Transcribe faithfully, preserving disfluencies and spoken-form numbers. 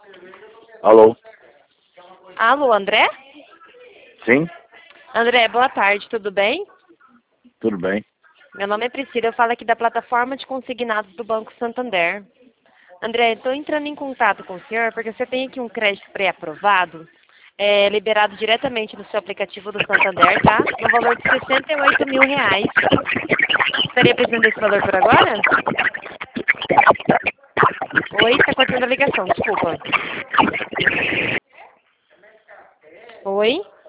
Alô? Alô, André? Sim? André, boa tarde, tudo bem? Tudo bem. Meu nome é Priscila, eu falo aqui da plataforma de consignados do Banco Santander. André, estou entrando em contato com o senhor porque você tem aqui um crédito pré-aprovado, é, liberado diretamente no seu aplicativo do Santander, tá? No valor de sessenta e oito mil reais. Estaria precisando desse valor por agora? Oi, está cortando a ligação, desculpa. Oi?